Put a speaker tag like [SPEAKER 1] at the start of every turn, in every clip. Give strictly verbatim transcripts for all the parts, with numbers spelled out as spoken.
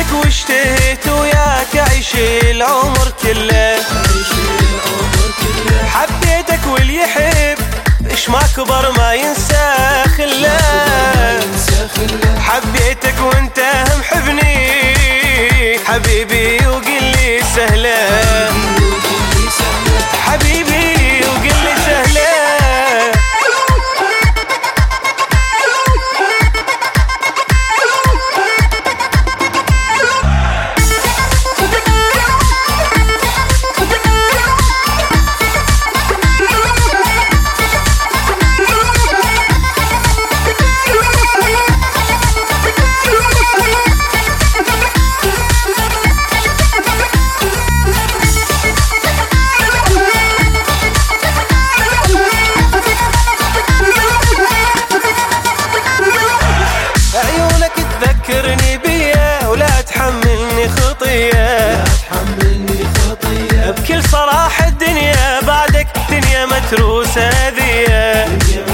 [SPEAKER 1] حبيتك واشتهيت وياك أعيش العمر كله، حبيتك واللي يحب إيش ما كبر ما ينسى خله، حبيتك وانت محبني حبيبي وقل لي سهله، حبيبي وقل لي سهله. تذكرني بيا ولا تحملني خطية، بكل صراحة الدنيا بعدك دنيا متروسة ذية،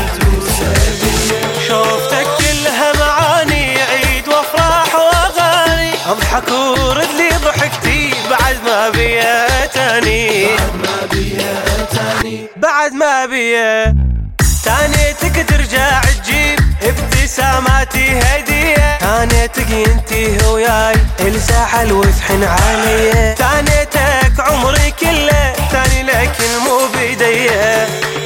[SPEAKER 1] شوفتك كلها معاني عيد وافراح واغاني، اضحك ورد لي ضحكتي بعد ما بيا تاني، بعد ما بيا تانيتك ترجع تجيب ابتساماتي هدية، تانيتك انتي وياي الساحل وتحن عليا، تانيتك عمري كله تاني لكن مو بيديه.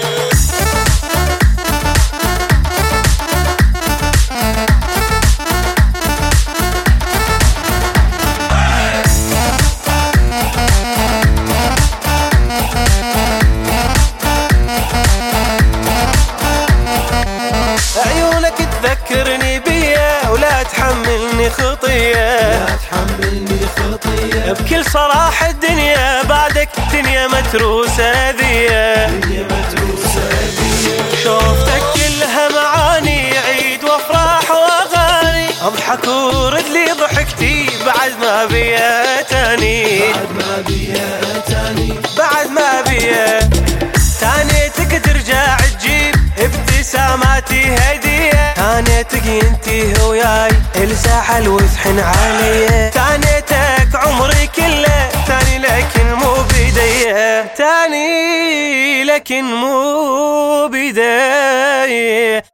[SPEAKER 1] تذكرني بيا ولا تحملني خطية، لا تحملني خطية، بكل صراحة الدنيا بعدك دنيا متروسة ذية، دنيا متروسة ذية، شوفتك كلها معاني عيد وافراح واغاني، اضحك ورد لي ضحكتي بعد ما بيا تاني، بعد ما بيا تاني، بعد ما بيا تانيتك ترجع تجيب ابتساماتي هدية، تانيتك انتي وياي الساحل وتحن عليا، تانيتك عمري كله تاني لكن مو بيديه، تاني لكن مو بيديه.